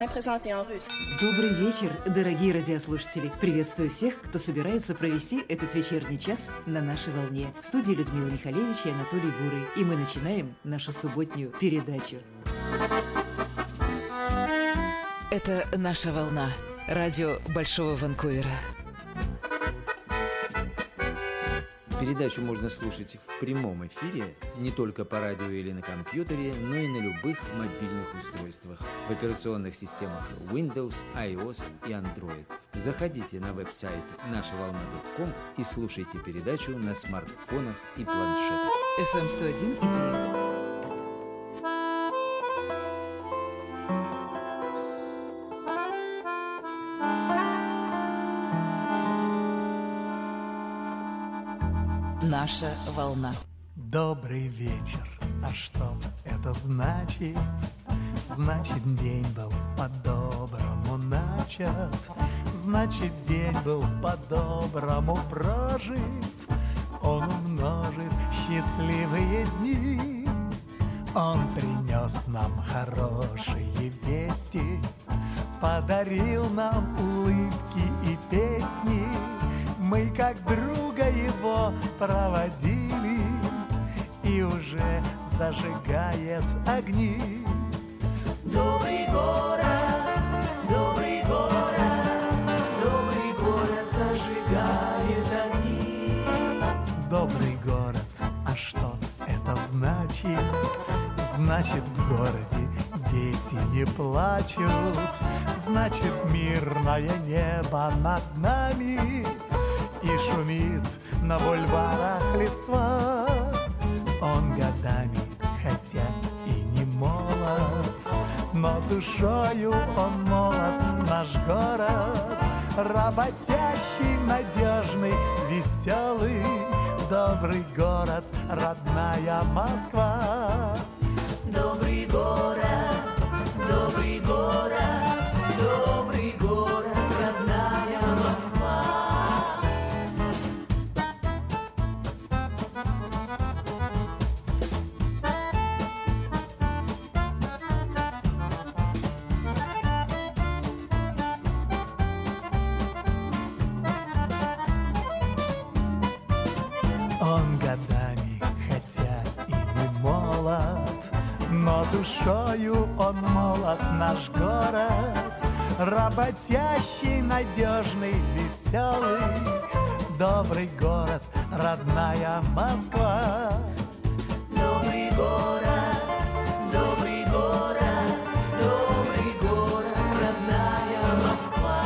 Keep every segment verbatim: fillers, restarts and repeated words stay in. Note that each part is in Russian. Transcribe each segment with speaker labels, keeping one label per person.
Speaker 1: Добрый вечер, дорогие радиослушатели. Приветствую всех, кто собирается провести этот вечерний час на нашей волне. В студии Людмила Михалевич и Анатолий Бурый. И мы начинаем нашу субботнюю передачу. Это наша волна. Радио Большого Ванкувера.
Speaker 2: Передачу можно слушать в прямом эфире не только по радио или на компьютере, но и на любых мобильных устройствах в операционных системах Windows, iOS и Android. Заходите на веб-сайт наша волна точка ком и слушайте передачу на смартфонах и планшетах.
Speaker 1: эф эм сто один и девять. Наша волна.
Speaker 3: Добрый вечер. А что это значит? Значит, день был по-доброму начат. Значит, день был по-доброму прожит. Он умножит счастливые дни. Он принес нам хорошие вести, подарил нам улыбки и песни. Мы как друга его проводили, и уже зажигает огни. Добрый город, добрый город, добрый город зажигает огни. Добрый город, а что это значит? Значит, в городе дети не плачут. Значит, мирное небо над нами, и шумит на бульварах листва. Он годами, хотя и не молод, но душою он молод, наш город. Работящий, надежный, веселый, добрый город, родная Москва. Добрый город, добрый город, добрый город, родная Москва. Он годами, хотя и не молод, но душою он молод, наш город. Работящий, надежный, веселый, добрый город, родная Москва. Добрый город, добрый город, добрый город, родная Москва.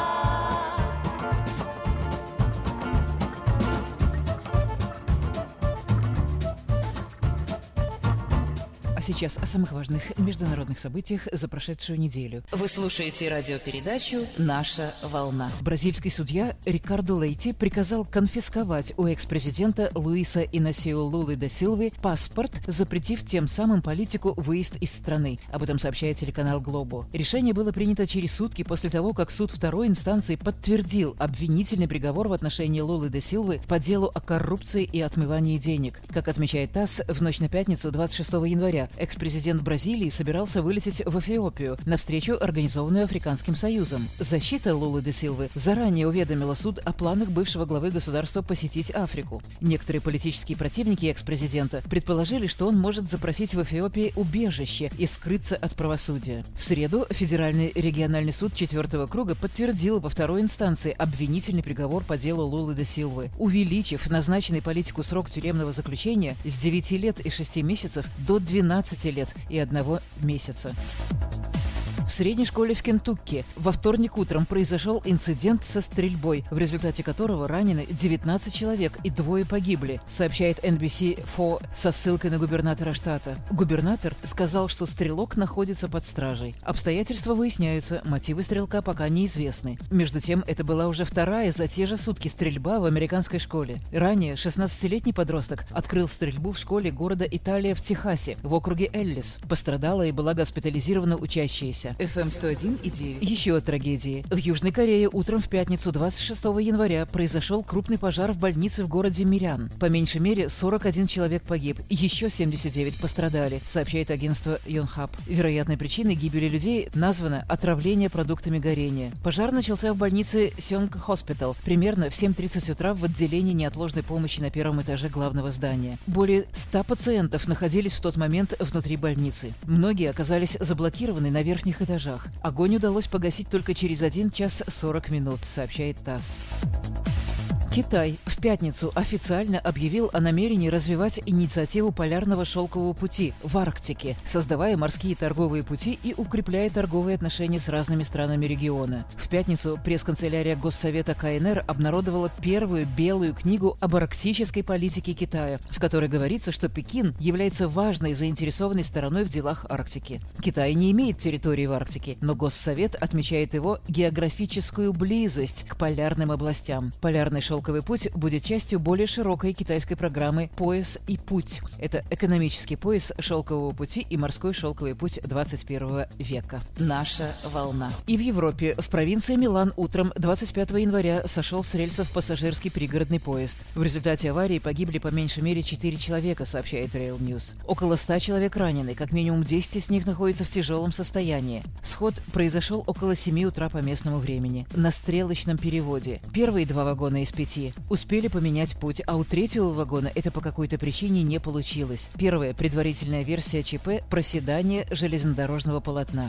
Speaker 1: Сейчас о самых важных международных событиях за прошедшую неделю. Вы слушаете радиопередачу «Наша волна». Бразильский судья Рикардо Лейти приказал конфисковать у экс-президента Луиса Инасио Лулы да Силвы паспорт, запретив тем самым политику выезд из страны. Об этом сообщает телеканал Глобо. Решение было принято через сутки после того, как суд второй инстанции подтвердил обвинительный приговор в отношении Лулы да Силвы по делу о коррупции и отмывании денег. Как отмечает ТАСС, в ночь на пятницу, двадцать шестого января, экс-президент Бразилии собирался вылететь в Эфиопию на встречу, организованную Африканским Союзом. Защита Лулы да Силвы заранее уведомила суд о планах бывшего главы государства посетить Африку. Некоторые политические противники экс-президента предположили, что он может запросить в Эфиопии убежище и скрыться от правосудия. В среду Федеральный региональный суд четвертого круга подтвердил во второй инстанции обвинительный приговор по делу Лулы да Силвы, увеличив назначенный политику срок тюремного заключения с девяти лет и шести месяцев до двенадцати лет и одного месяца. В средней школе в Кентукки во вторник утром произошел инцидент со стрельбой, в результате которого ранены девятнадцать человек и двое погибли, сообщает эн би си четыре со ссылкой на губернатора штата. Губернатор сказал, что стрелок находится под стражей. Обстоятельства выясняются, мотивы стрелка пока неизвестны. Между тем, это была уже вторая за те же сутки стрельба в американской школе. Ранее шестнадцатилетний подросток открыл стрельбу в школе города Италия в Техасе, в округе Эллис. Пострадала и была госпитализирована учащаяся. эф эм сто один и девять. Еще о трагедии. В Южной Корее утром в пятницу двадцать шестого января произошел крупный пожар в больнице в городе Мирян. По меньшей мере сорок один человек погиб, еще семьдесят девять пострадали, сообщает агентство Yonhap. Вероятной причиной гибели людей названо отравление продуктами горения. Пожар начался в больнице Сёнг Хоспитал примерно в семь тридцать утра в отделении неотложной помощи на первом этаже главного здания. Более ста пациентов находились в тот момент внутри больницы. Многие оказались заблокированы на верхних этажах. Огонь удалось погасить только через один час сорок минут, сообщает ТАСС. Китай в пятницу официально объявил о намерении развивать инициативу Полярного шелкового пути в Арктике, создавая морские торговые пути и укрепляя торговые отношения с разными странами региона. В пятницу пресс-канцелярия Госсовета ка эн эр обнародовала первую белую книгу об арктической политике Китая, в которой говорится, что Пекин является важной заинтересованной стороной в делах Арктики. Китай не имеет территории в Арктике, но Госсовет отмечает его географическую близость к полярным областям. Полярный шелковый Шелковый путь будет частью более широкой китайской программы «Пояс и путь». Это экономический пояс шелкового пути и морской шелковый путь двадцать первого века. Наша волна. И в Европе, в провинции Милан, утром двадцать пятого января сошел с рельсов пассажирский пригородный поезд. В результате аварии погибли по меньшей мере четыре человека, сообщает Rail News. Около ста человек ранены, как минимум десять из них находятся в тяжелом состоянии. Сход произошел около семи утра по местному времени. На стрелочном переводе. Первые два вагона из пяти успели поменять путь, а у третьего вагона это по какой-то причине не получилось. Первая предварительная версия ЧП – проседание железнодорожного полотна.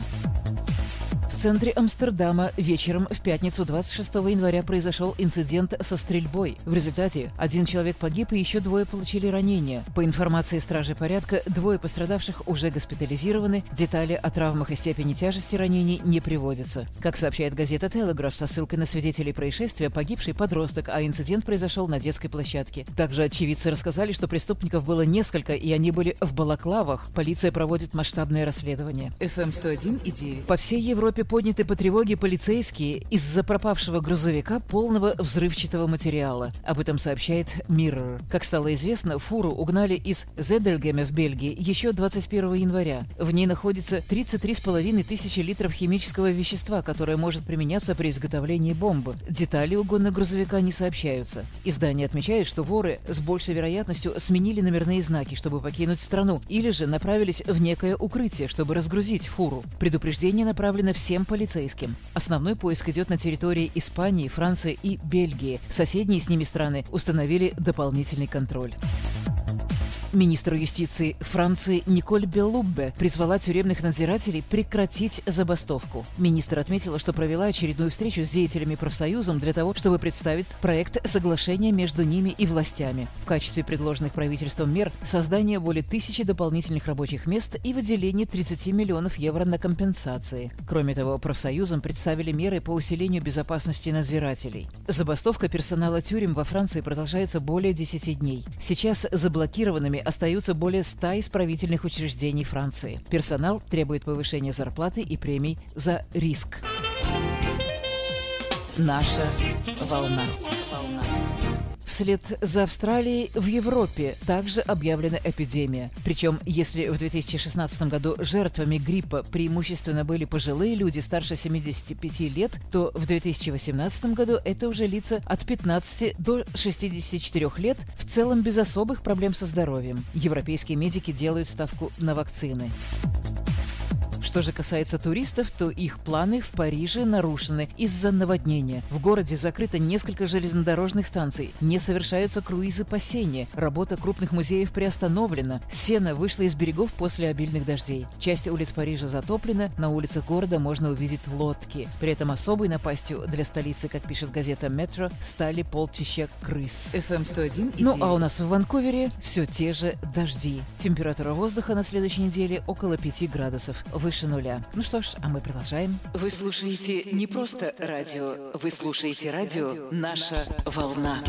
Speaker 1: В центре Амстердама вечером в пятницу двадцать шестого января произошел инцидент со стрельбой. В результате один человек погиб и еще двое получили ранения. По информации стражи порядка, двое пострадавших уже госпитализированы. Детали о травмах и степени тяжести ранений не приводятся. Как сообщает газета «Телеграф» со ссылкой на свидетелей происшествия, погибший подросток, а инцидент произошел на детской площадке. Также очевидцы рассказали, что преступников было несколько, и они были в балаклавах. Полиция проводит масштабное расследование. эф эм сто один и девять. По всей Европе подняты по тревоге полицейские из-за пропавшего грузовика, полного взрывчатого материала. Об этом сообщает Mirror. Как стало известно, фуру угнали из Зедельгема в Бельгии еще двадцать первого января. В ней находится тридцать три с половиной тысячи литров химического вещества, которое может применяться при изготовлении бомбы. Детали угона грузовика не сообщаются. Издание отмечает, что воры с большей вероятностью сменили номерные знаки, чтобы покинуть страну, или же направились в некое укрытие, чтобы разгрузить фуру. Предупреждение направлено всем полицейским. Основной поиск идет на территории Испании, Франции и Бельгии. Соседние с ними страны установили дополнительный контроль. Министр юстиции Франции Николь Беллуббе призвала тюремных надзирателей прекратить забастовку. Министр отметила, что провела очередную встречу с деятелями профсоюзом для того, чтобы представить проект соглашения между ними и властями. В качестве предложенных правительством мер создание более тысячи дополнительных рабочих мест и выделение тридцати миллионов евро на компенсации. Кроме того, профсоюзам представили меры по усилению безопасности надзирателей. Забастовка персонала тюрем во Франции продолжается более десяти дней. Сейчас заблокированными остаются более ста исправительных учреждений Франции. Персонал требует повышения зарплаты и премий за риск. Наша волна. волна. Вслед за Австралией в Европе также объявлена эпидемия. Причем, если в две тысячи шестнадцатом году жертвами гриппа преимущественно были пожилые люди старше семидесяти пяти лет, то в две тысячи восемнадцатом году это уже лица от пятнадцати до шестидесяти четырёх лет, в целом без особых проблем со здоровьем. Европейские медики делают ставку на вакцины. Что же касается туристов, то их планы в Париже нарушены из-за наводнения. В городе закрыто несколько железнодорожных станций, не совершаются круизы по Сене, работа крупных музеев приостановлена, Сена вышла из берегов после обильных дождей. Часть улиц Парижа затоплена, на улицах города можно увидеть лодки. При этом особой напастью для столицы, как пишет газета «Метро», стали полчища крыс. эф эм сто один и девять. Ну а у нас в Ванкувере все те же дожди. Температура воздуха на следующей неделе около пяти градусов, выше нуля. Ну что ж, а мы продолжаем. Вы слушаете не просто радио, вы слушаете радио «Наша волна».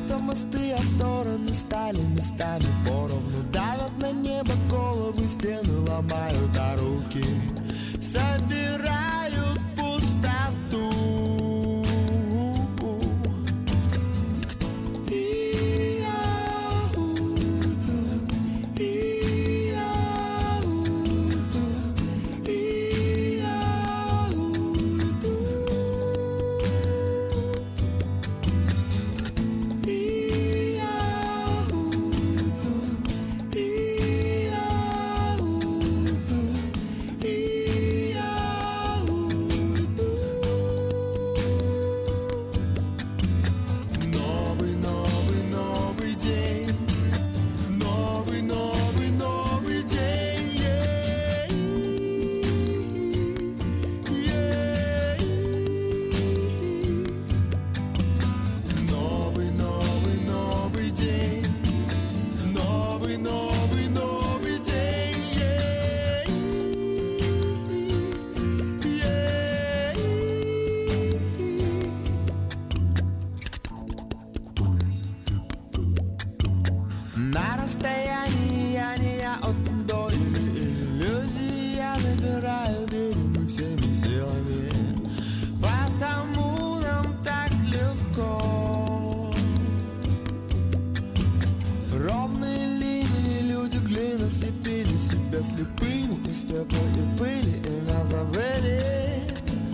Speaker 4: где-то мосты, а стороны стали местами поровну. Давят на небо головы, стены ломают, а руки собирают пустоту. На расстоянии я не я от до иллюзии я забираю, берем мы всеми силами, потому нам так легко. Ровные линии, люди глина слепили себя слепыми из пепла и пыли, и нас забыли,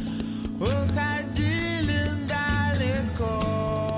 Speaker 4: уходили далеко.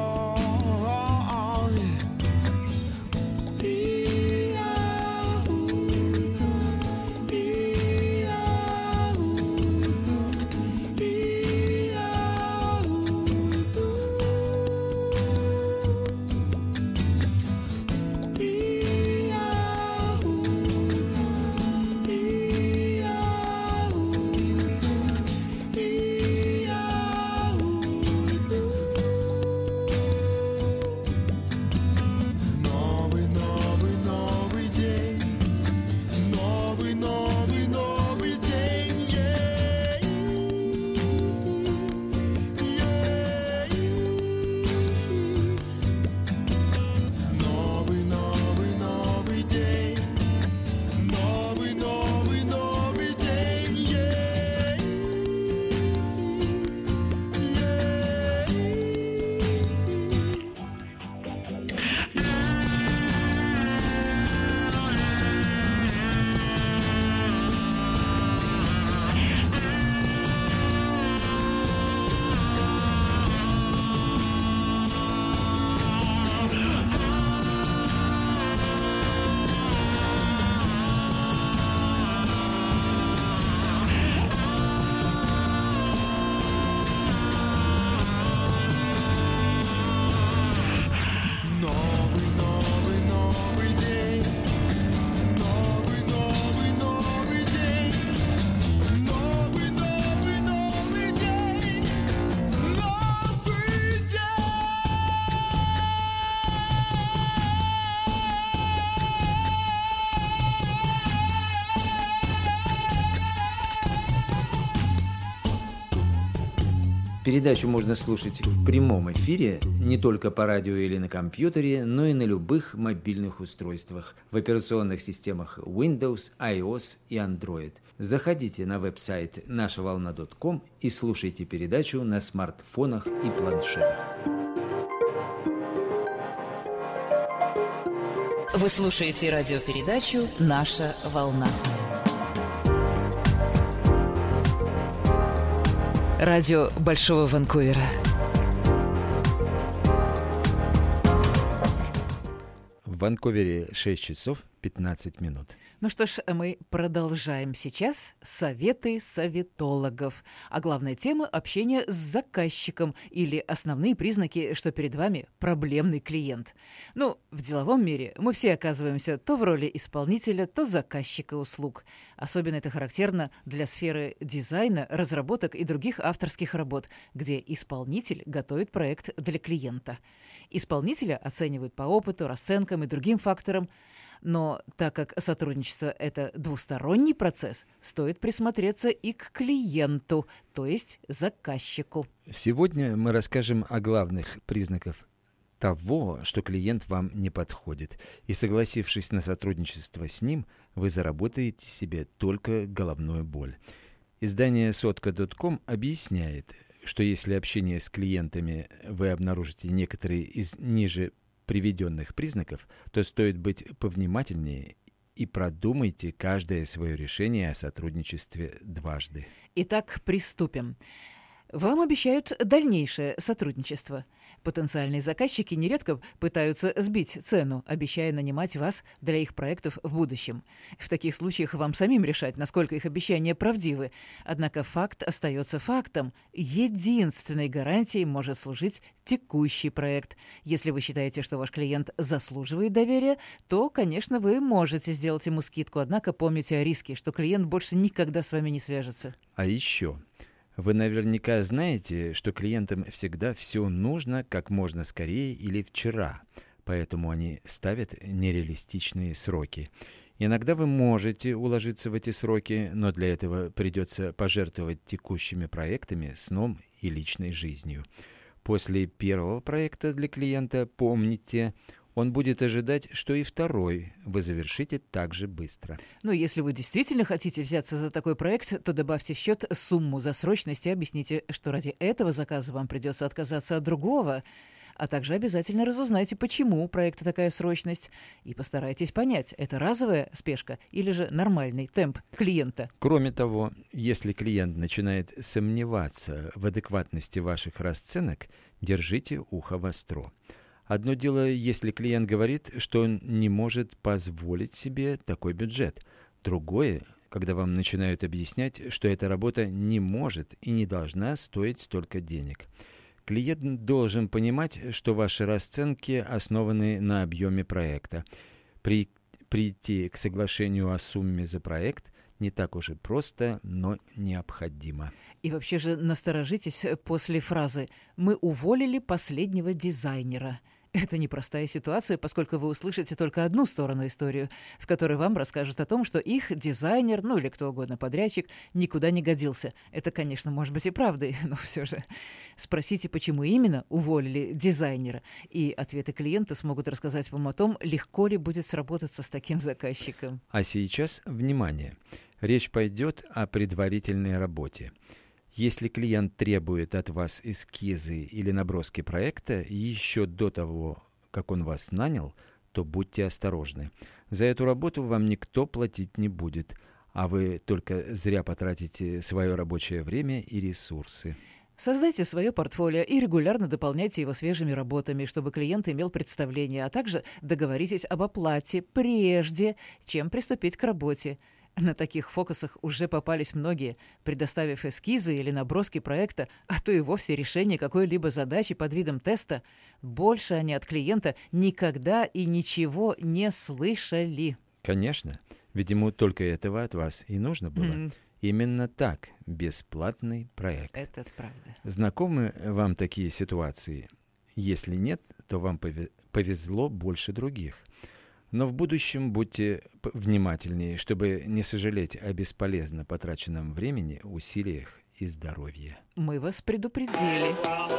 Speaker 2: Передачу можно слушать в прямом эфире не только по радио или на компьютере, но и на любых мобильных устройствах в операционных системах Windows, iOS и Android. Заходите на веб-сайт наша волна точка ком и слушайте передачу на смартфонах и планшетах.
Speaker 1: Вы слушаете радиопередачу «Наша волна». Радио Большого Ванкувера.
Speaker 2: В Ванкувере шесть часов пятнадцать минут.
Speaker 1: Ну что ж, мы продолжаем сейчас советы советологов. А главная тема – общение с заказчиком или основные признаки, что перед вами проблемный клиент. Ну, в деловом мире мы все оказываемся то в роли исполнителя, то заказчика услуг. Особенно это характерно для сферы дизайна, разработок и других авторских работ, где исполнитель готовит проект для клиента. Исполнителя оценивают по опыту, расценкам и другим факторам. Но так как сотрудничество – это двусторонний процесс, стоит присмотреться и к клиенту, то есть заказчику.
Speaker 2: Сегодня мы расскажем о главных признаках того, что клиент вам не подходит. И согласившись на сотрудничество с ним, вы заработаете себе только головную боль. Издание сотка точка ком объясняет, что если общение с клиентами вы обнаружите некоторые из ниже приведенных признаков, то стоит быть повнимательнее и продумайте каждое свое решение о сотрудничестве дважды.
Speaker 1: Итак, приступим. Вам обещают дальнейшее сотрудничество. Потенциальные заказчики нередко пытаются сбить цену, обещая нанимать вас для их проектов в будущем. В таких случаях вам самим решать, насколько их обещания правдивы. Однако факт остается фактом. Единственной гарантией может служить текущий проект. Если вы считаете, что ваш клиент заслуживает доверия, то, конечно, вы можете сделать ему скидку. Однако помните о риске, что клиент больше никогда с вами не свяжется.
Speaker 2: А еще... Вы наверняка знаете, что клиентам всегда все нужно как можно скорее или вчера, поэтому они ставят нереалистичные сроки. Иногда вы можете уложиться в эти сроки, но для этого придется пожертвовать текущими проектами, сном и личной жизнью. После первого проекта для клиента помните, он будет ожидать, что и второй вы завершите так же быстро.
Speaker 1: Ну, если вы действительно хотите взяться за такой проект, то добавьте в счет сумму за срочность и объясните, что ради этого заказа вам придется отказаться от другого. А также обязательно разузнайте, почему у проекта такая срочность, и постарайтесь понять, это разовая спешка или же нормальный темп клиента.
Speaker 2: Кроме того, если клиент начинает сомневаться в адекватности ваших расценок, держите ухо востро. Одно дело, если клиент говорит, что он не может позволить себе такой бюджет. Другое, когда вам начинают объяснять, что эта работа не может и не должна стоить столько денег. Клиент должен понимать, что ваши расценки основаны на объеме проекта. При, прийти к соглашению о сумме за проект не так уж и просто, но необходимо.
Speaker 1: И вообще же насторожитесь после фразы «Мы уволили последнего дизайнера». Это непростая ситуация, поскольку вы услышите только одну сторону истории, в которой вам расскажут о том, что их дизайнер, ну или кто угодно, подрядчик, никуда не годился. Это, конечно, может быть и правдой, но все же спросите, почему именно уволили дизайнера, и ответы клиента смогут рассказать вам о том, легко ли будет сработаться с таким заказчиком.
Speaker 2: А сейчас, внимание, речь пойдет о предварительной работе. Если клиент требует от вас эскизы или наброски проекта еще до того, как он вас нанял, то будьте осторожны. За эту работу вам никто платить не будет, а вы только зря потратите свое рабочее время и ресурсы.
Speaker 1: Создайте свое портфолио и регулярно дополняйте его свежими работами, чтобы клиент имел представление, а также договоритесь об оплате прежде, чем приступить к работе. На таких фокусах уже попались многие, предоставив эскизы или наброски проекта, а то и вовсе решение какой-либо задачи под видом теста. Больше они от клиента никогда и ничего не слышали.
Speaker 2: Конечно, ведь ему только этого от вас и нужно было. Mm-hmm. Именно так, бесплатный проект.
Speaker 1: Это правда.
Speaker 2: Знакомы вам такие ситуации? Если нет, то вам повезло больше других. Но в будущем будьте внимательнее, чтобы не сожалеть о бесполезно потраченном времени, усилиях и здоровье.
Speaker 1: Мы вас предупредили.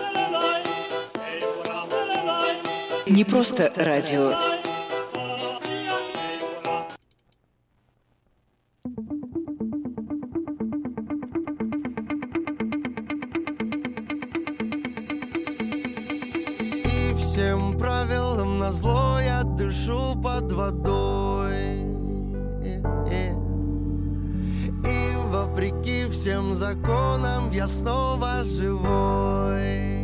Speaker 5: Не просто радио.
Speaker 4: И всем правилам назло я дышу под водой. И вопреки всем законам я снова живой.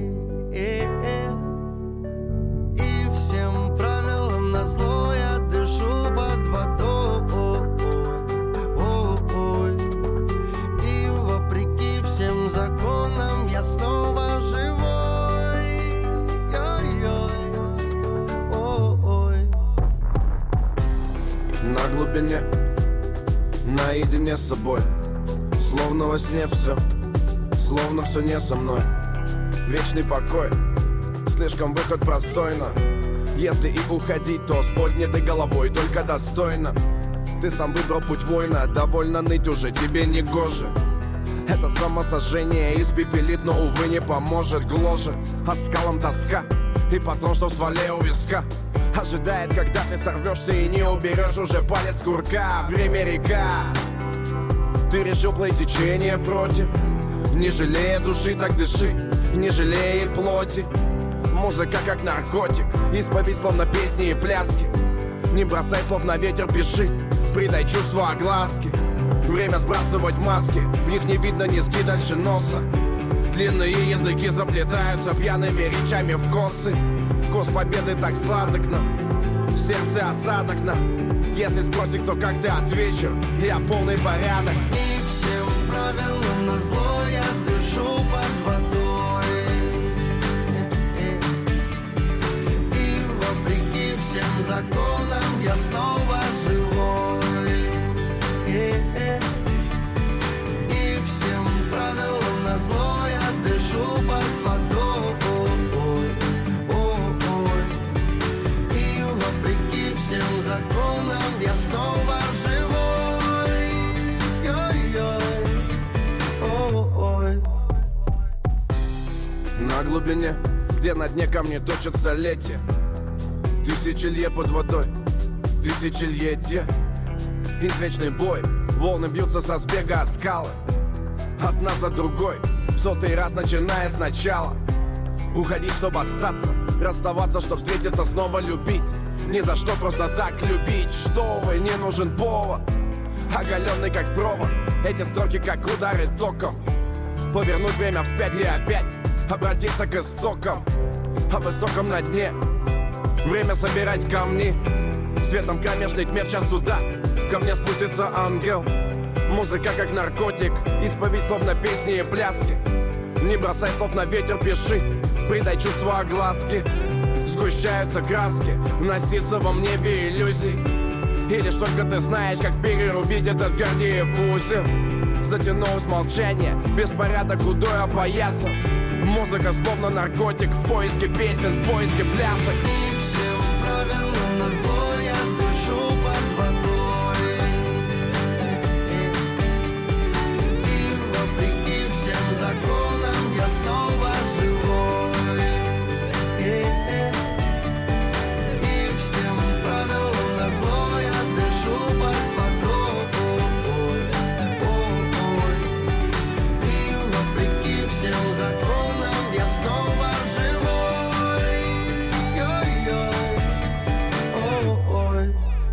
Speaker 4: И всем правилам назло я дышу под водой. И вопреки всем законам я снова живой.
Speaker 6: На глубине, наедине с собой, словно во сне все, словно все не со мной. Вечный покой, слишком выход простойно. Если и уходить, то с поднятой головой, только достойно. Ты сам выбрал путь воина, довольно ныть уже тебе не гоже. Это самосожжение испепелит, но, увы, не поможет. Гложет, а скалам тоска и патрон, что в стволе у виска ожидает, когда ты сорвешься и не уберешь уже палец курка. Время река, ты решил плыть течение против. Не жалея души, так дыши, не жалея плоти. Музыка как наркотик, исповедь словно песни и пляски. Не бросай слов на ветер, пиши, придай чувству огласки. Время сбрасывать маски, в них не видно низги дальше носа. Длинные языки заплетаются пьяными речами в косы. Вкус победы так сладок нам, в сердце осадок нам. Если спросит, кто как, ты отвечу, я полный порядок.
Speaker 4: И всем правилам назло я дышу под водой. И вопреки всем законам я снова живой. И всем правилам назло я дышу под водой. И вопреки всем законам я снова живой. Ой-ой.
Speaker 6: На глубине, где на дне камни точат столетия. Тысячи лье под водой, тысячи лье. Извечный бой, волны бьются со сбега от скалы. Одна за другой, в сотый раз начиная сначала. Уходить, чтобы остаться, расставаться, чтобы встретиться, снова любить. Ни за что просто так любить. Что вы, не нужен повод, оголенный как провод. Эти строки как удары током. Повернуть время вспять и опять обратиться к истокам. О высоком на дне время собирать камни. Светом кромешной тьме в час суда ко мне спустится ангел. Музыка как наркотик, исповедь словно песни и пляски. Не бросай слов на ветер, пиши, придай чувство огласки. Сгущаются краски, носится во небе иллюзий. И лишь только ты знаешь, как перерубить этот Гордиев узел. Затянулось молчание, беспорядок худой опоясан. Музыка словно наркотик, в поиске песен, в поиске плясок.
Speaker 4: И всем правилам назло я дышу под водой. И вопреки всем законам я снова живой. И всем правилам назло я дышу под водой. И вопреки всем законам я снова живой. Ой-ой.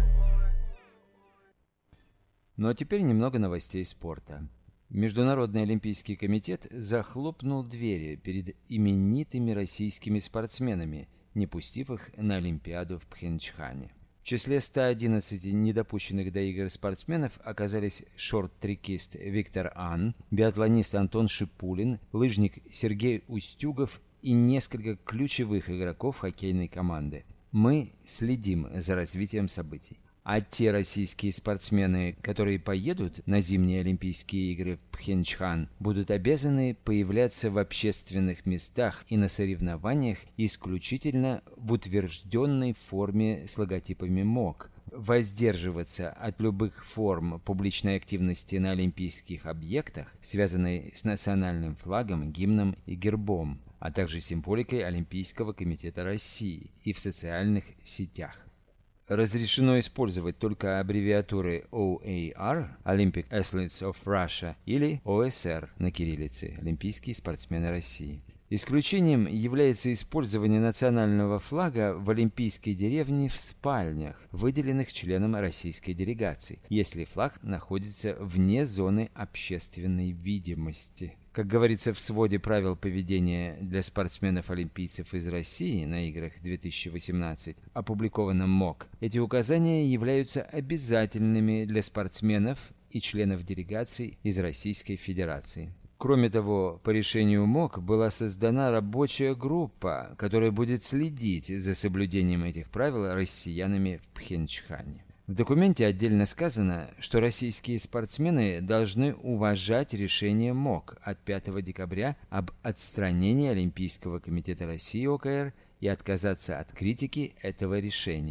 Speaker 2: Ну а теперь немного новостей спорта. Международный олимпийский комитет захлопнул двери перед именитыми российскими спортсменами, не пустив их на Олимпиаду в Пхенчхане. В числе ста одиннадцати недопущенных до игр спортсменов оказались шорт-трекист Виктор Ан, биатлонист Антон Шипулин, лыжник Сергей Устюгов и несколько ключевых игроков хоккейной команды. Мы следим за развитием событий. А те российские спортсмены, которые поедут на зимние Олимпийские игры в Пхенчхан, будут обязаны появляться в общественных местах и на соревнованиях исключительно в утвержденной форме с логотипами МОК, воздерживаться от любых форм публичной активности на олимпийских объектах, связанной с национальным флагом, гимном и гербом, а также символикой Олимпийского комитета России и в социальных сетях. Разрешено использовать только аббревиатуры о эй ар Olympic Athletes of Russia или о эс эр на кириллице Олимпийские спортсмены России. Исключением является использование национального флага в олимпийской деревне в спальнях, выделенных членам российской делегации, если флаг находится вне зоны общественной видимости. Как говорится в своде правил поведения для спортсменов-олимпийцев из России на играх две тысячи восемнадцать, опубликованном МОК, эти указания являются обязательными для спортсменов и членов делегаций из Российской Федерации. Кроме того, по решению МОК была создана рабочая группа, которая будет следить за соблюдением этих правил россиянами в Пхенчхане. В документе отдельно сказано, что российские спортсмены должны уважать решение МОК от пятого декабря об отстранении Олимпийского комитета России о ка эр и отказаться от критики этого решения.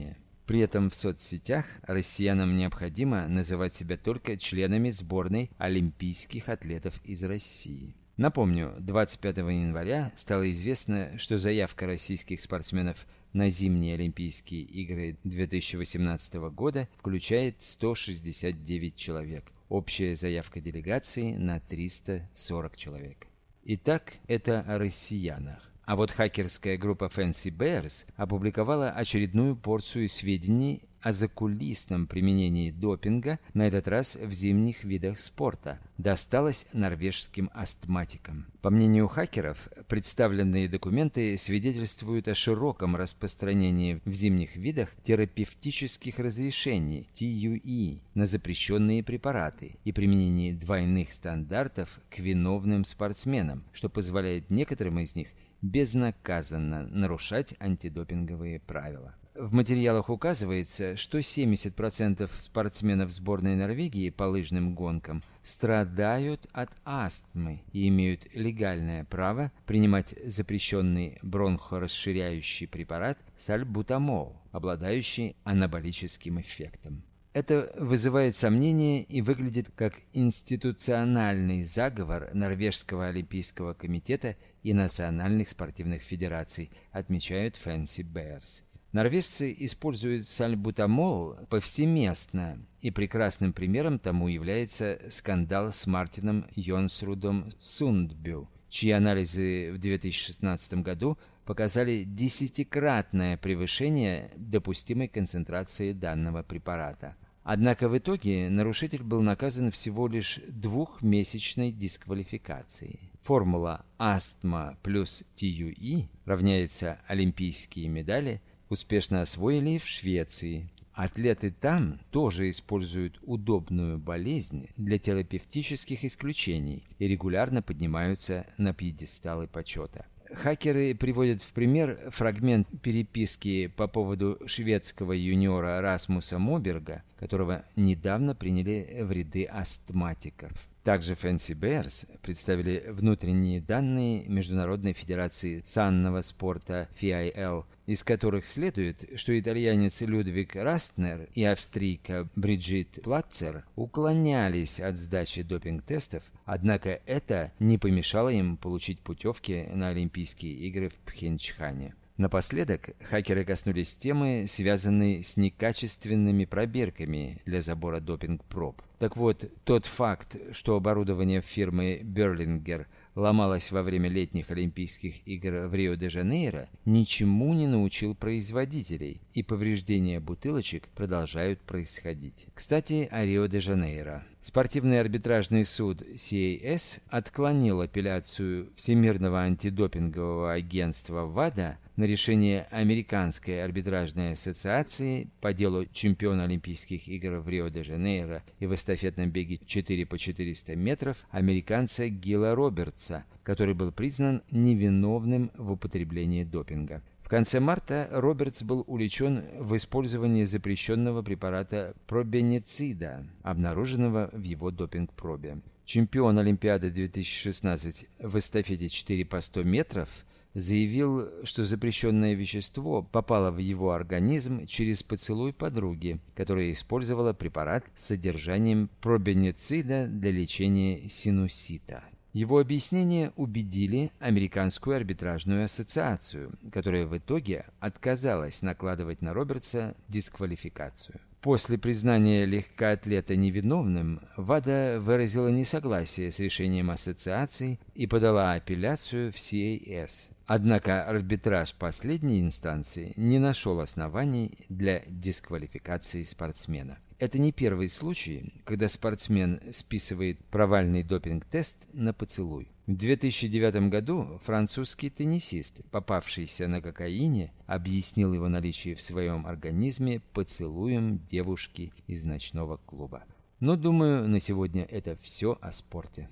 Speaker 2: При этом в соцсетях россиянам необходимо называть себя только членами сборной олимпийских атлетов из России. Напомню, двадцать пятого января стало известно, что заявка российских спортсменов на зимние Олимпийские игры две тысячи восемнадцатого года включает сто шестьдесят девять человек. Общая заявка делегации на триста сорок человек. Итак, это о россиянах. А вот хакерская группа Fancy Bears опубликовала очередную порцию сведений о закулисном применении допинга, на этот раз в зимних видах спорта. Досталось норвежским астматикам. По мнению хакеров, представленные документы свидетельствуют о широком распространении в зимних видах терапевтических разрешений ти ю и на запрещенные препараты и применении двойных стандартов к виновным спортсменам, что позволяет некоторым из них безнаказанно нарушать антидопинговые правила. В материалах указывается, что семьдесят процентов спортсменов сборной Норвегии по лыжным гонкам страдают от астмы и имеют легальное право принимать запрещенный бронхорасширяющий препарат сальбутамол, обладающий анаболическим эффектом. Это вызывает сомнения и выглядит как институциональный заговор Норвежского олимпийского комитета и национальных спортивных федераций, отмечают Fancy Bears. Норвежцы используют сальбутамол повсеместно, и прекрасным примером тому является скандал с Мартином Йонсрудом Сундбю, чьи анализы в две тысячи шестнадцатом году показали десятикратное превышение допустимой концентрации данного препарата. Однако в итоге нарушитель был наказан всего лишь двухмесячной дисквалификацией. Формула астма плюс ти ю и равняется олимпийские медали успешно освоили в Швеции. Атлеты там тоже используют удобную болезнь для терапевтических исключений и регулярно поднимаются на пьедесталы почета. Хакеры приводят в пример фрагмент переписки по поводу шведского юниора Расмуса Моберга, которого недавно приняли в ряды астматиков. Также Fancy Bears представили внутренние данные Международной федерации санного спорта эф ай эл, из которых следует, что итальянец Людвиг Растнер и австрийка Бриджит Платцер уклонялись от сдачи допинг-тестов, однако это не помешало им получить путевки на Олимпийские игры в Пхенчхане. Напоследок хакеры коснулись темы, связанной с некачественными пробирками для забора допинг-проб. Так вот, тот факт, что оборудование фирмы Берлингер ломалось во время летних Олимпийских игр в Рио-де-Жанейро, ничему не научил производителей, и повреждения бутылочек продолжают происходить. Кстати, о Рио-де-Жанейро. Спортивный арбитражный суд си эй эс отклонил апелляцию Всемирного антидопингового агентства ВАДА на решение Американской арбитражной ассоциации по делу чемпиона Олимпийских игр в Рио-де-Жанейро и в эстафетном беге четыре по четыреста метров американца Гила Робертса, который был признан невиновным в употреблении допинга. В конце марта Робертс был увлечен в использовании запрещенного препарата пробеницида, обнаруженного в его допинг-пробе. Чемпион Олимпиады две тысячи шестнадцать в эстафете четыре по сто метров заявил, что запрещенное вещество попало в его организм через поцелуй подруги, которая использовала препарат с содержанием пробеницида для лечения синусита. Его объяснения убедили Американскую арбитражную ассоциацию, которая в итоге отказалась накладывать на Робертса дисквалификацию. После признания легкоатлета невиновным, ВАДА выразила несогласие с решением ассоциации и подала апелляцию в си эй эс. Однако арбитраж последней инстанции не нашел оснований для дисквалификации спортсмена. Это не первый случай, когда спортсмен списывает провальный допинг-тест на поцелуй. В две тысячи девятом году французский теннисист, попавшийся на кокаине, объяснил его наличие в своем организме поцелуем девушки из ночного клуба. Но, думаю, на сегодня это все о спорте.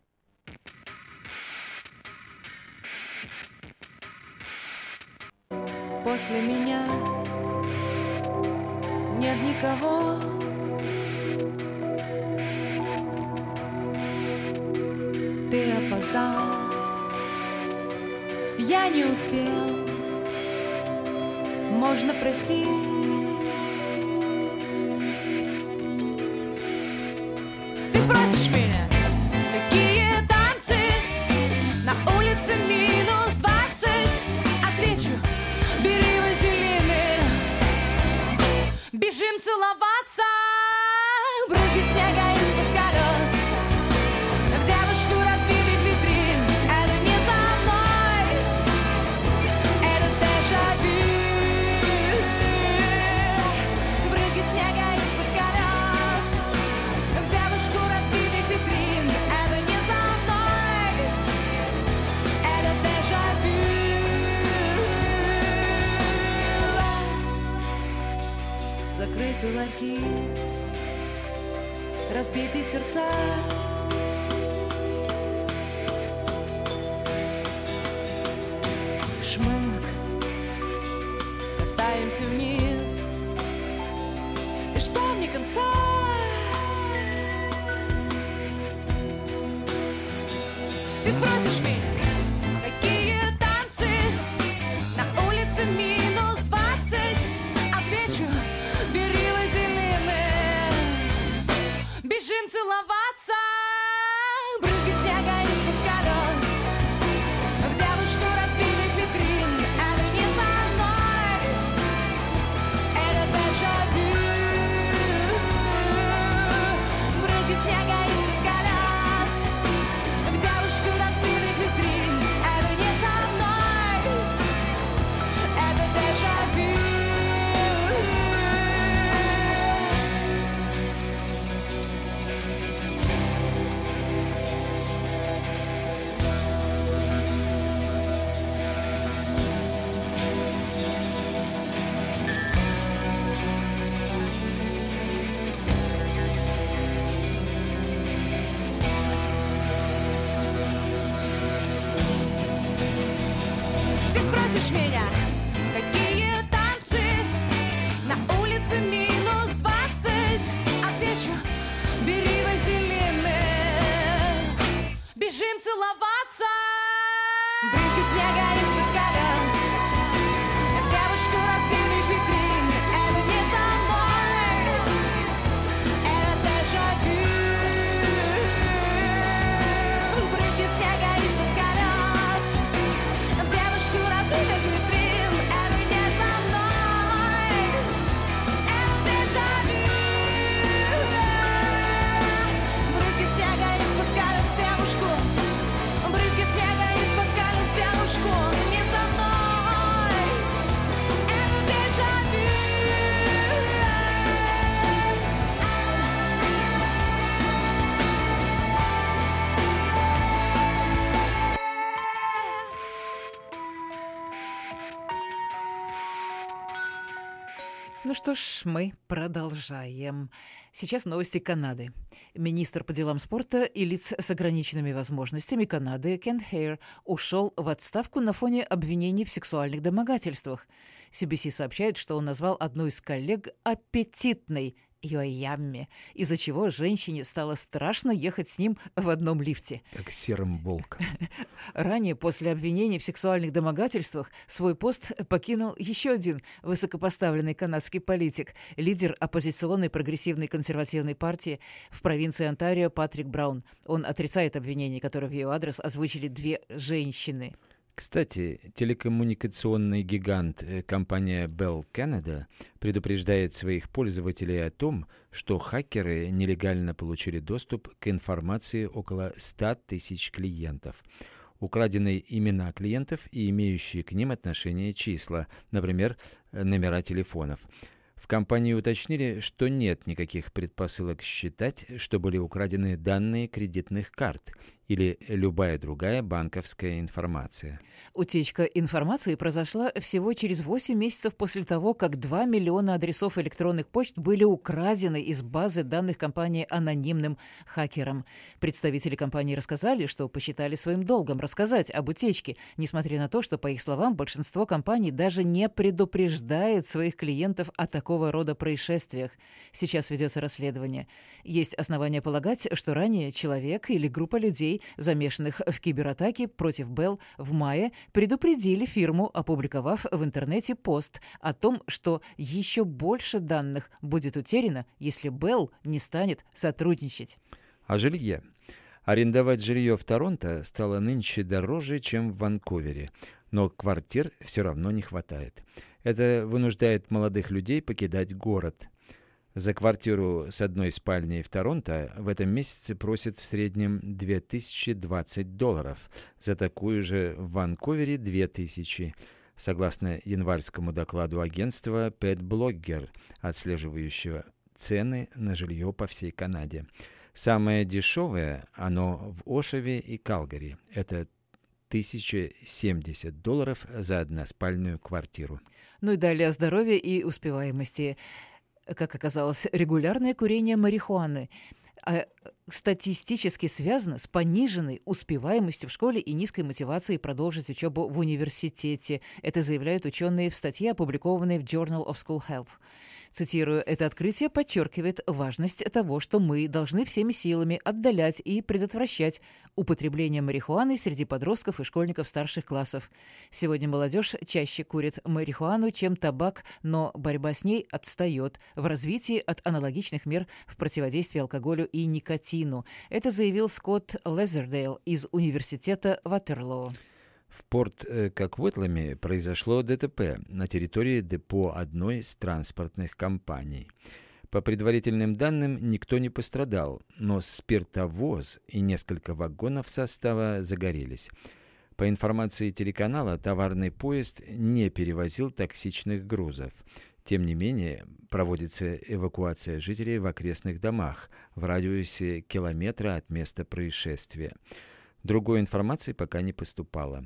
Speaker 7: После меня нет никого. Ты опоздал, я не успел. Можно простить, Бежим целоваться, брызги снега из-под колес. В девушку разбитых витрин. Это не со мной, это дежавю. Брызги снега из-под колес. В девушку разбитых витрин. Это не со мной, это дежавю. Закрыты ларьки, разбитые сердца. Шмык, катаемся вниз, и ждем не конца. Ты спросишь меня, какие танцы на улице минус двадцать? Отвечу, бери вазелины, бежим целоваться, брызги снега из-под колес. В девушку разбитых витрин. Это не со мной, это дежавю. Брызги снега из-под колес. В девушку разбитых витрин. Это не со мной, это дежавю. Ты спросишь меня, какие танцы на улице минус двадцать? Отвечу, бери вазелины, бежим целоваться, брызги снега из-под колес. В девушку разбитых витрин. Это не со мной, это дежавю. Брызги снега из-под колес. В девушку разбитых витрин. Это не со мной, это дежавю. Брызги снега из-под колес. Девушку, брызги снега из-под колес. Девушку, не со мной, это дежавю.
Speaker 1: Ну что ж, мы продолжаем. Сейчас новости Канады. Министр по делам спорта и лиц с ограниченными возможностями Канады Кен Хейр ушел в отставку на фоне обвинений в сексуальных домогательствах. си би си сообщает, что он назвал одну из коллег аппетитной Йоямми, из-за чего женщине стало страшно ехать с ним в одном лифте.
Speaker 2: Как серым волком.
Speaker 1: Ранее, после обвинений в сексуальных домогательствах, свой пост покинул еще один высокопоставленный канадский политик, лидер оппозиционной прогрессивной консервативной партии в провинции Онтарио Патрик Браун. Он отрицает обвинения, которые в ее адрес озвучили две женщины.
Speaker 2: Кстати, телекоммуникационный гигант э, компания Bell Canada предупреждает своих пользователей о том, что хакеры нелегально получили доступ к информации около ста тысяч клиентов. Украдены имена клиентов и имеющие к ним отношение числа, например, э, номера телефонов. В компании уточнили, что нет никаких предпосылок считать, что были украдены данные кредитных карт или любая другая банковская информация.
Speaker 1: Утечка информации произошла всего через восемь месяцев после того, как два миллиона адресов электронных почт были украдены из базы данных компании анонимным хакерам. Представители компании рассказали, что посчитали своим долгом рассказать об утечке, несмотря на то, что, по их словам, большинство компаний даже не предупреждает своих клиентов о такого рода происшествиях. Сейчас ведется расследование. Есть основания полагать, что ранее человек или группа людей, замешанных в кибератаке против Bell в мае, предупредили фирму, опубликовав в интернете пост о том, что еще больше данных будет утеряно, если Bell не станет сотрудничать.
Speaker 2: О жилье. Арендовать жилье в Торонто стало нынче дороже, чем в Ванкувере, но квартир все равно не хватает. Это вынуждает молодых людей покидать город. За квартиру с одной спальней в Торонто в этом месяце просят в среднем две тысячи двадцать долларов. За такую же в Ванкувере две тысячи. Согласно январскому докладу агентства PetBlogger, отслеживающего цены на жилье по всей Канаде. Самое дешевое оно в Ошаве и Калгари. Это тысяча семьдесят долларов за односпальную квартиру.
Speaker 1: Ну и далее о здоровье и успеваемости. Как оказалось, регулярное курение марихуаны а, статистически связано с пониженной успеваемостью в школе и низкой мотивацией продолжить учебу в университете. Это заявляют ученые в статье, опубликованной в Journal of School Health. Цитирую, «Это открытие подчеркивает важность того, что мы должны всеми силами отдалять и предотвращать употребление марихуаны среди подростков и школьников старших классов. Сегодня молодежь чаще курит марихуану, чем табак, но борьба с ней отстает в развитии от аналогичных мер в противодействии алкоголю и никотину». Это заявил Скотт Лезердейл из университета Ватерлоо.
Speaker 2: В порт Коквотлами произошло ДТП на территории депо одной из транспортных компаний. По предварительным данным, никто не пострадал, но спиртовоз и несколько вагонов состава загорелись. По информации телеканала, товарный поезд не перевозил токсичных грузов. Тем не менее, проводится эвакуация жителей в окрестных домах в радиусе километра от места происшествия. Другой информации пока не поступало.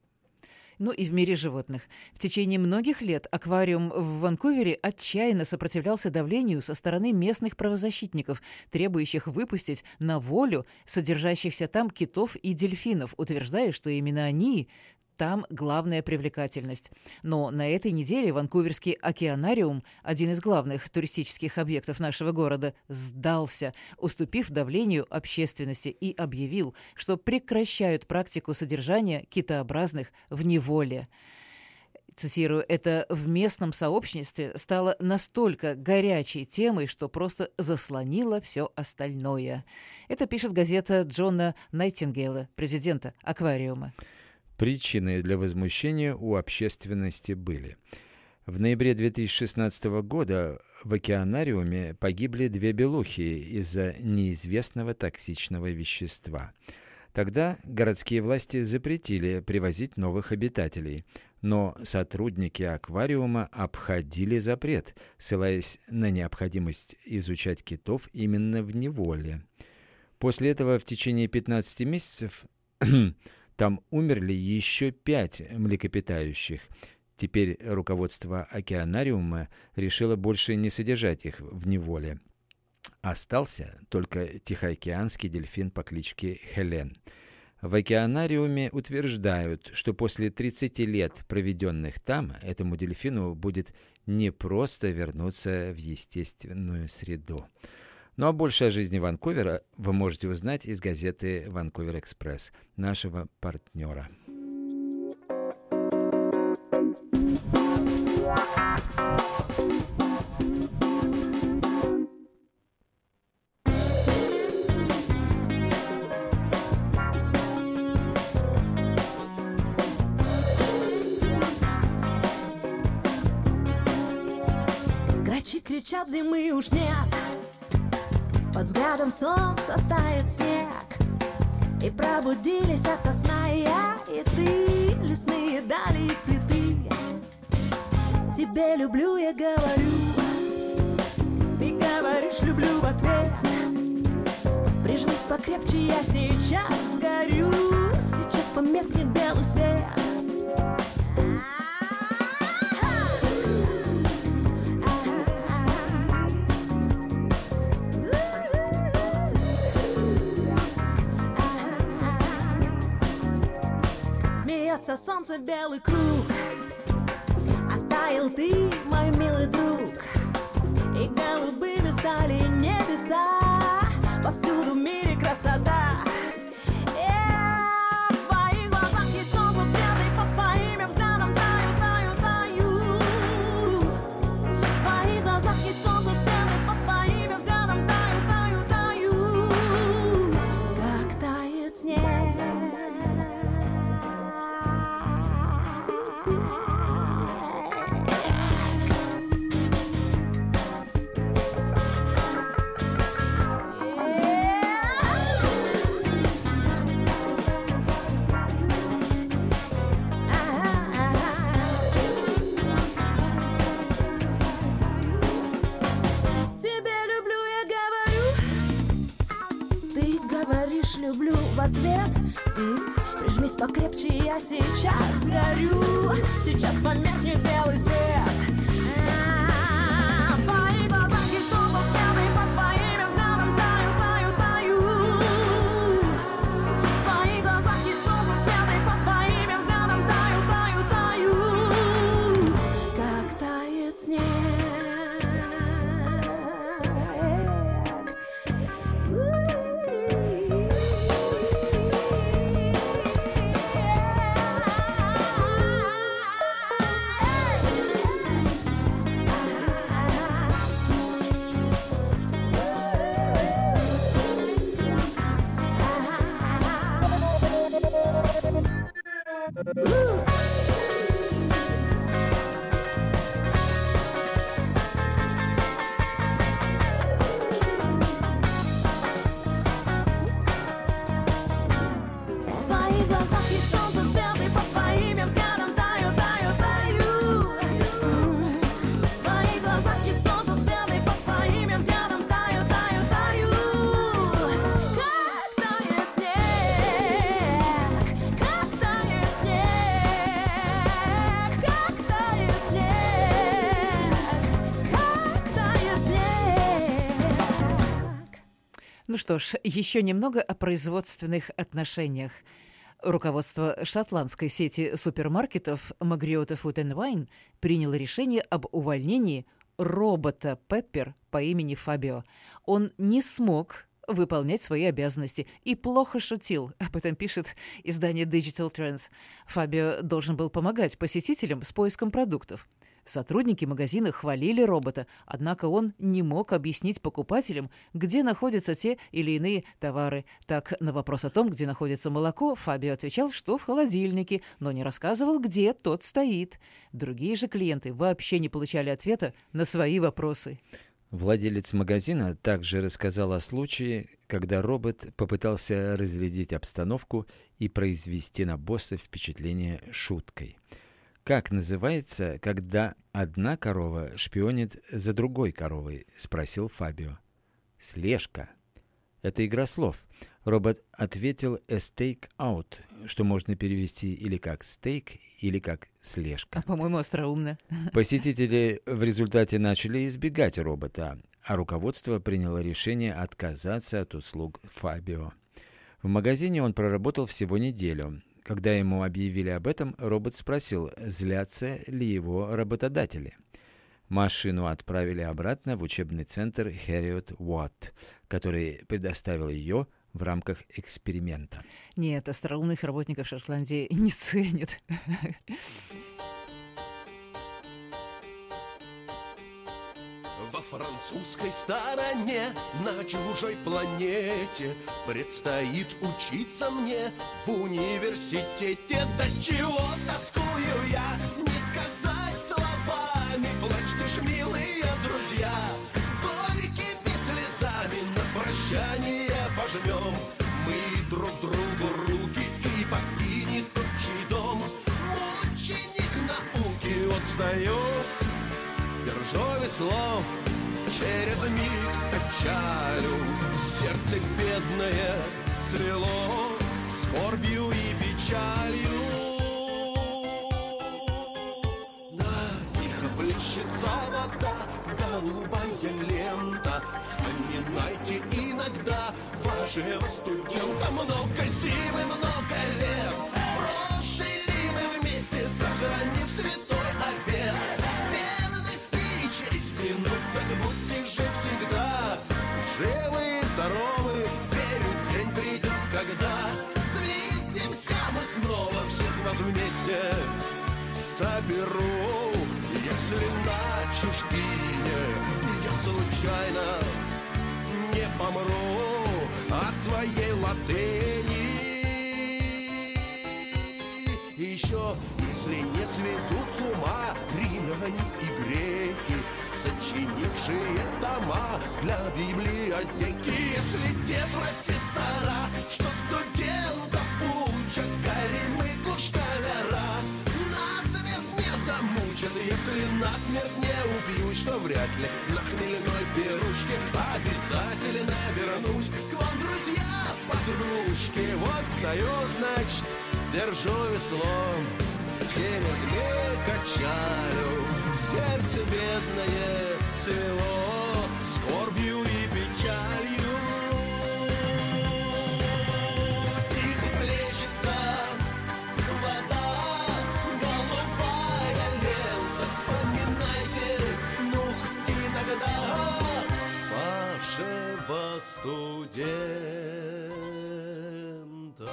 Speaker 1: Ну и в мире животных. В течение многих лет аквариум в Ванкувере отчаянно сопротивлялся давлению со стороны местных правозащитников, требующих выпустить на волю содержащихся там китов и дельфинов, утверждая, что именно они там главная привлекательность. Но на этой неделе Ванкуверский океанариум, один из главных туристических объектов нашего города, сдался, уступив давлению общественности, и объявил, что прекращают практику содержания китообразных в неволе. Цитирую, «это в местном сообществе стало настолько горячей темой, что просто заслонило все остальное». Это пишет газета Джона Найтингейла, президента аквариума.
Speaker 2: Причины для возмущения у общественности были. В ноябре две тысячи шестнадцатого года в океанариуме погибли две белухи из-за неизвестного токсичного вещества. Тогда городские власти запретили привозить новых обитателей, но сотрудники аквариума обходили запрет, ссылаясь на необходимость изучать китов именно в неволе. После этого в течение пятнадцати месяцев там умерли еще пять млекопитающих. Теперь руководство океанариума решило больше не содержать их в неволе. Остался только тихоокеанский дельфин по кличке Хелен. В океанариуме утверждают, что после тридцати лет, проведенных там, этому дельфину будет не просто вернуться в естественную среду. Ну а больше о жизни Ванкувера вы можете узнать из газеты «Ванкувер Экспресс», нашего партнера.
Speaker 8: Грачи кричат, зимы уж нет. Под взглядом солнца тает снег, и пробудились ото сна я и ты, лесные дали и цветы. Тебе люблю, я говорю, ты говоришь, люблю в ответ. Прижмись покрепче, я сейчас горю, сейчас померкнет белый свет. Смеется солнце, белый круг, оттаял ты, мой милый друг, и голубыми стали небеса, повсюду в мире красота. В твоих глазах есть солнце, свет, и под твоими взглядом таю, таю, таю. В твоих глазах есть солнце, свет, и под твоими взглядом таю, таю, таю. Как тает снег. в ответ. М-м, прижмись покрепче, я сейчас сгорю. Сейчас померкнет белый свет. А-а-а, в твоих глазах есть солнце, свет, и под твоими взглядом таю, таю, таю. В твоих глазах есть солнце, свет, и под твоими взглядом таю, таю, таю. Как тает снег.
Speaker 1: Ну что ж, еще немного о производственных отношениях. Руководство шотландской сети супермаркетов Magriota Food and Wine приняло решение об увольнении робота Пеппер по имени Фабио. Он не смог выполнять свои обязанности и плохо шутил. Об этом пишет издание Digital Trends. Фабио должен был помогать посетителям с поиском продуктов. Сотрудники магазина хвалили робота, однако он не мог объяснить покупателям, где находятся те или иные товары. Так, на вопрос о том, где находится молоко, Фабио отвечал, что в холодильнике, но не рассказывал, где тот стоит. Другие же клиенты вообще не получали ответа на свои вопросы.
Speaker 2: Владелец магазина также рассказал о случае, когда робот попытался разрядить обстановку и произвести на босса впечатление шуткой. «Как называется, когда одна корова шпионит за другой коровой?» — спросил Фабио. «Слежка. Это игра слов». Робот ответил «a stake out», что можно перевести или как «стейк», или как «слежка».
Speaker 1: А, по-моему, остроумно.
Speaker 2: Посетители в результате начали избегать робота, а руководство приняло решение отказаться от услуг Фабио. В магазине он проработал всего неделю. Когда ему объявили об этом, робот спросил, злятся ли его работодатели. Машину отправили обратно в учебный центр Heriot Watt, который предоставил ее в рамках эксперимента.
Speaker 1: Нет, остроумных работников Шотландии не ценят.
Speaker 9: Во французской стороне, на чужой планете, предстоит учиться мне в университете. До чего тоскую я, не сказать словами. Плачьте ж, милые друзья, горькими слезами на прощание пожмем мы друг другу руки, и покинет отчий дом мученик науки. Вот стою, держу весло, через миг отчалю, сердце бедное свело скорбью и печалью. На тихо плещется вода, голубая лента. Вспоминайте иногда вашего студента. Много зимы, много лет прожили мы вместе, сохранив святой обет. Ну так будьте же всегда живы и здоровы. Верю, день придет, когда свидимся мы снова. Всех вас вместе соберу. Если на чужбине я случайно не помру от своей латыни. И еще, если не сведут с ума римляне и греки, сочинившие тома для библиотеки. Если те профессора, что студентов учат, горемыку школяра, насмерть не замучат, учат, если насмерть не упьюсь, что вряд ли на хмельной пирушке обязательно вернусь к вам, друзья, подружки. Вот стою, значит, держу весло, через миг качаю, сердце бедное свело скорбью и печалью. Тихо плещется вода, голубая лента. Вспоминайте, ну хоть иногда вашего студента.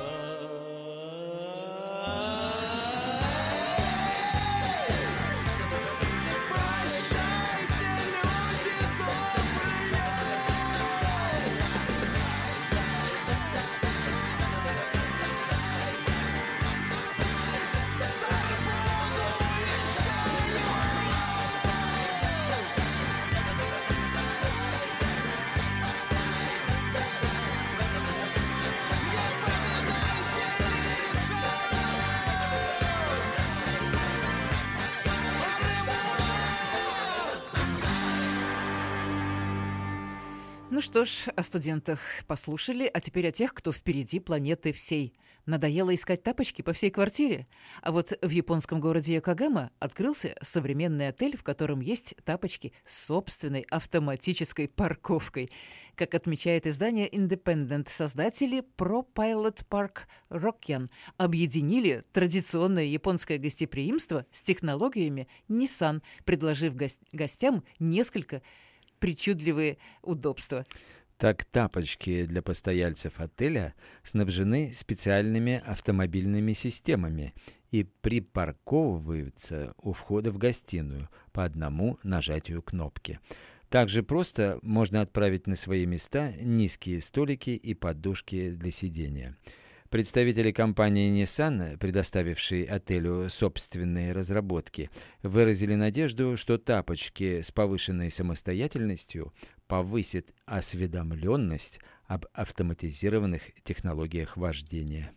Speaker 1: Ну что ж, о студентах послушали, а теперь о тех, кто впереди планеты всей. Надоело искать тапочки по всей квартире. А вот в японском городе Йокогама открылся современный отель, в котором есть тапочки с собственной автоматической парковкой. Как отмечает издание Independent, создатели ProPilot Park Rokyan объединили традиционное японское гостеприимство с технологиями Nissan, предложив гость- гостям несколько причудливые удобства.
Speaker 2: Так, тапочки для постояльцев отеля снабжены специальными автомобильными системами и припарковываются у входа в гостиную по одному нажатию кнопки. Также просто можно отправить на свои места низкие столики и подушки для сидения. Представители компании Nissan, предоставившей отелю собственные разработки, выразили надежду, что тапочки с повышенной самостоятельностью повысят осведомленность об автоматизированных технологиях вождения.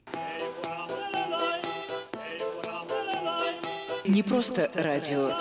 Speaker 5: Не просто радио.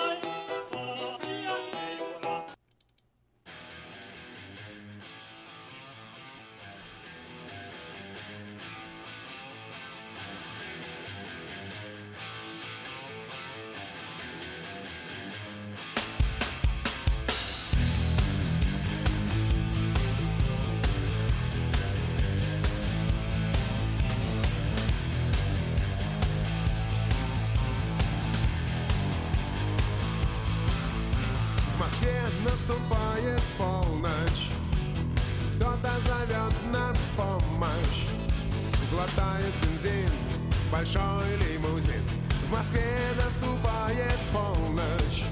Speaker 6: Наступает полночь, кто-то зовет на помощь. Глотает бензин большой лимузин. В Москве наступает полночь.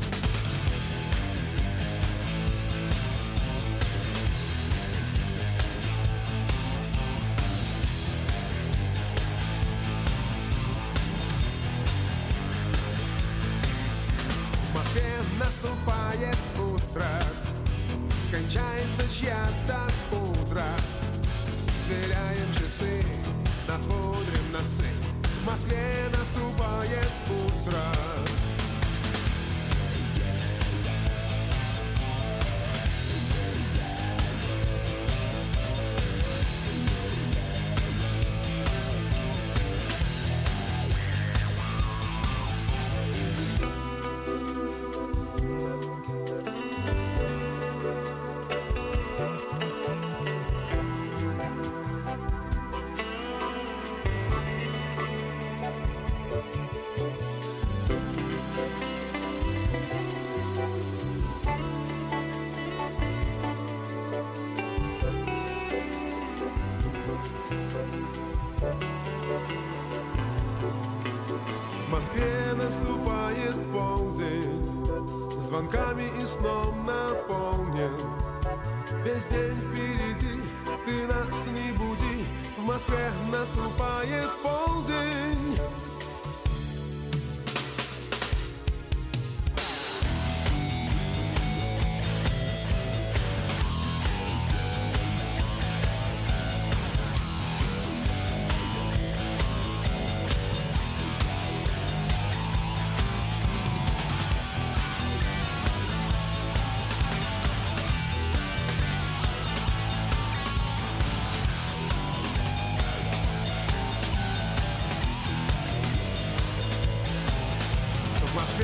Speaker 6: В Москве наступает утро, кончается чья-то пудра. Сверяем часы, напудрим носы. В Москве наступает утро. В Москве наступает полдень, звонками и сном наполнен. Весь день впереди, ты нас не буди. В Москве наступает полдень.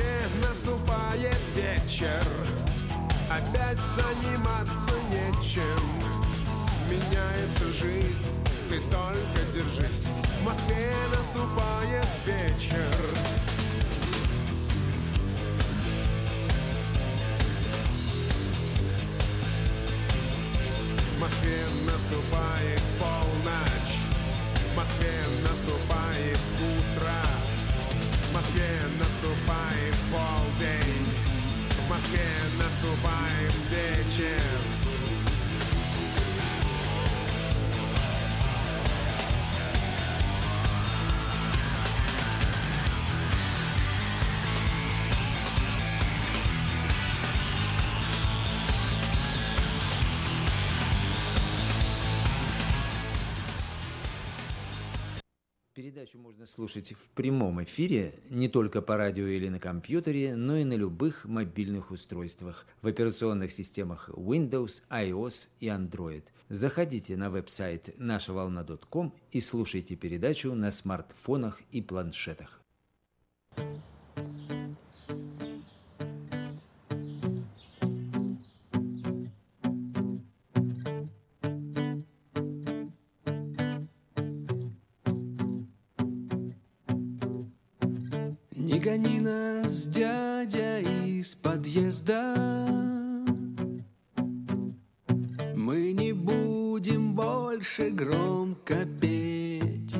Speaker 9: Москве наступает вечер, опять заниматься нечем. Меняется жизнь, ты только держись. В Москве наступает вечер. В Москве наступает полночь, в Москве наступает утро, в Москве наступает полдень, в Москве наступает вечер.
Speaker 2: Передачу можно слушать в прямом эфире не только по радио или на компьютере, но и на любых мобильных устройствах в операционных системах Windows, iOS и Android. Заходите на веб-сайт наша волна точка ком и слушайте передачу на смартфонах и планшетах.
Speaker 10: Не гони нас, дядя, из подъезда. Мы не будем больше громко петь.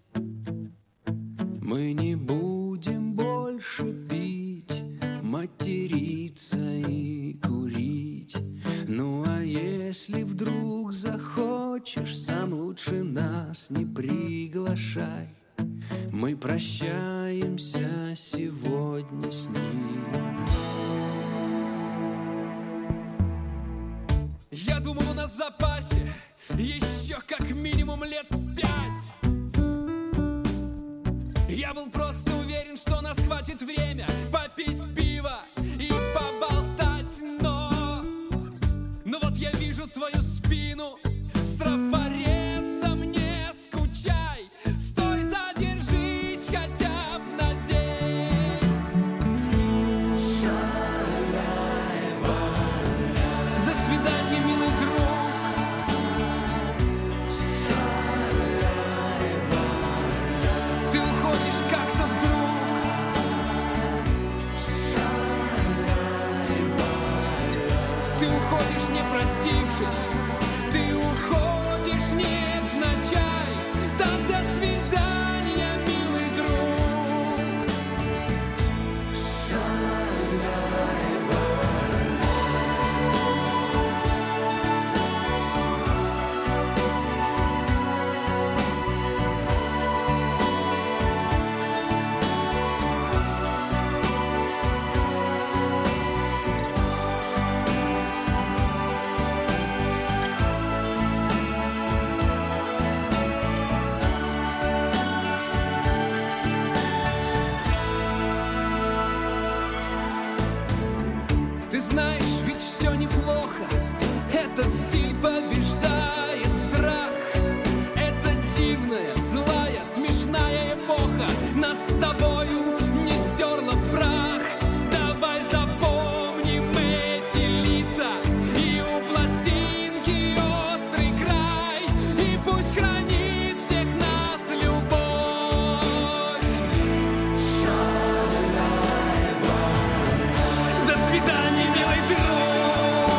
Speaker 10: Мы не будем больше пить, материться и курить. Ну а если вдруг захочешь, сам лучше нас не приглашай. Мы прощаемся сегодня с ним. Я думал, у нас в запасе еще как минимум лет пять. Я был просто уверен, что нас хватит время попить пиво и поболтать. Но, но вот я вижу твою спину с трафаретом, не скучай. Стой, задержись хотя бы на день. До свидания, милый друг. Ты уходишь как-то вдруг. Ты уходишь, не простившись. Ты уходишь, невзначай. Так, до свидания, милый друг. Ты знаешь, ведь все неплохо. Этот стиль побеждает страх. Это дивная, злая, смешная эпоха нас с тобою не стерла в прах. Давай запомним эти лица. И у пластинки острый край. И пусть хранит всех нас любовь. До свидания, милый друг.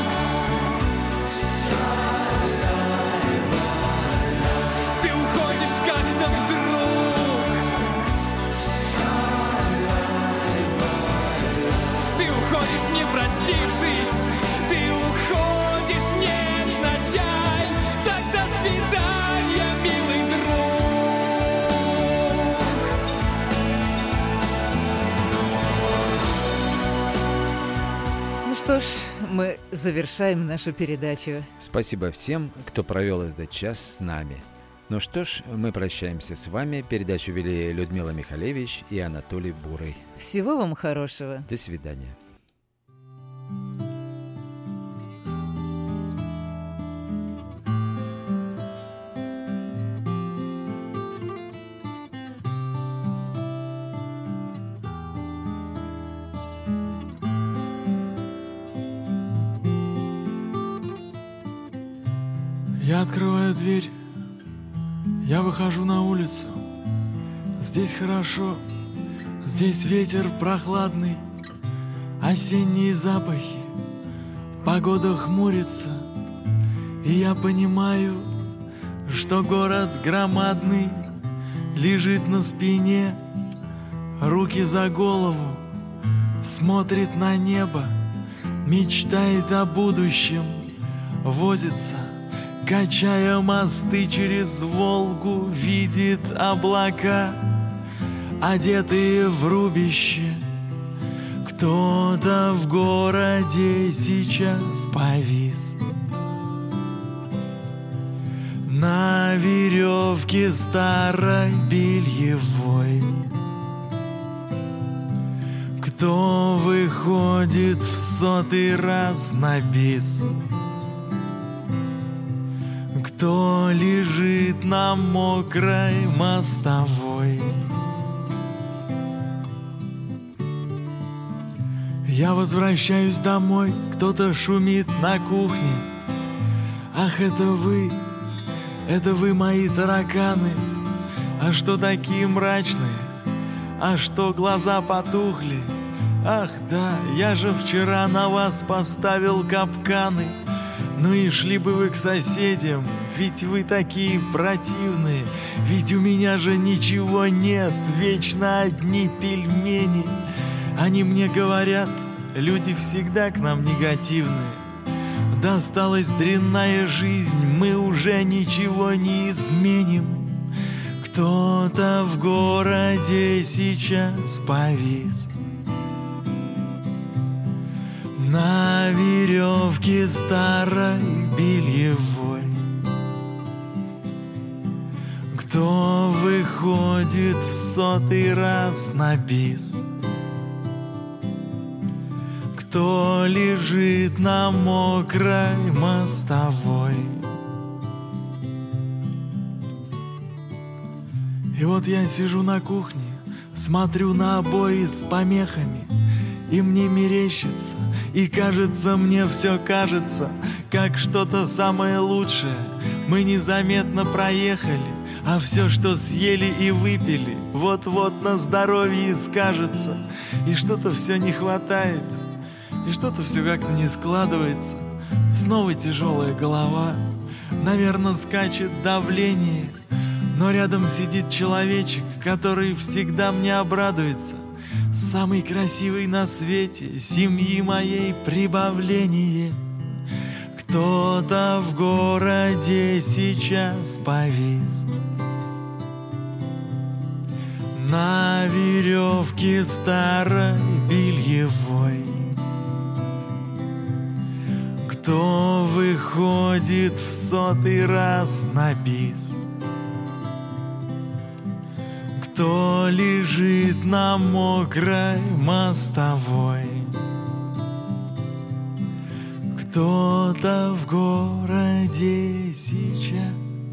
Speaker 10: Ты уходишь как-то вдруг. Ты уходишь, не простившись. Ты уходишь, невзначай. Так, до свидания, милый друг.
Speaker 1: Ну что ж, мы завершаем нашу передачу.
Speaker 2: Спасибо всем, кто провел этот час с нами. Ну что ж, мы прощаемся с вами. Передачу вели Людмила Михалевич и Анатолий Бурый.
Speaker 1: Всего вам хорошего.
Speaker 2: До свидания.
Speaker 3: Я открываю дверь, я выхожу на улицу. Здесь хорошо, здесь ветер прохладный, осенние запахи, погода хмурится. И я понимаю, что город громадный лежит на спине, руки за голову, смотрит на небо, мечтает о будущем, возится, качая мосты через Волгу, видит облака, одетые в рубище. Кто-то в городе сейчас повис на веревке старой бельевой. Кто выходит в сотый раз на бис, кто лежит на мокрой мостовой. Я возвращаюсь домой, кто-то шумит на кухне. Ах, это вы, это вы, мои тараканы. А что такие мрачные? А что глаза потухли? Ах да, я же вчера на вас поставил капканы. Ну и шли бы вы к соседям, ведь вы такие противные. Ведь у меня же ничего нет, вечно одни пельмени. Они мне говорят, люди всегда к нам негативные. Досталась дрянная жизнь, мы уже ничего не изменим. Кто-то в городе сейчас повис на веревке старой бельевой. Кто выходит в сотый раз на бис, кто лежит на мокрой мостовой. И вот я сижу на кухне, смотрю на обои с помехами, и мне мерещится, и кажется, мне все кажется, как что-то самое лучшее мы незаметно проехали, а все, что съели и выпили, вот-вот на здоровье скажется. И что-то все не хватает, и что-то все как-то не складывается. Снова тяжелая голова, наверное, скачет давление. Но рядом сидит человечек, который всегда мне обрадуется. Самый красивый на свете, семьи моей прибавление. Кто-то в городе сейчас повис на веревке старой бельевой. Кто выходит в сотый раз на бис, кто лежит на мокрой мостовой. Кто-то в городе сейчас.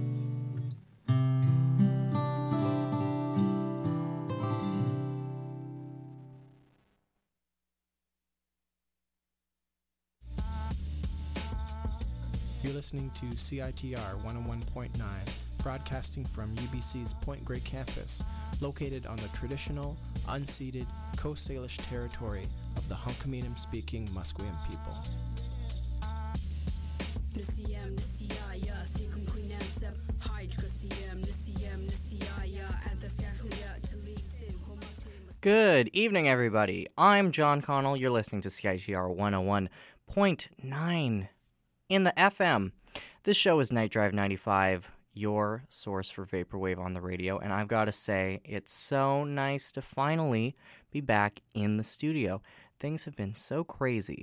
Speaker 11: You're listening to C I T R one oh one point nine, broadcasting from U B C's Point Grey campus, located on the traditional, unceded Coast Salish territory of the Hunkaminam-speaking Musqueam people.
Speaker 12: Good evening, everybody. I'm John Connell. You're listening to C I T R one oh one point nine in the F M. This show is Night Drive ninety-five, your source for Vaporwave on the radio, and I've got to say, it's so nice to finally be back in the studio. Things have been so crazy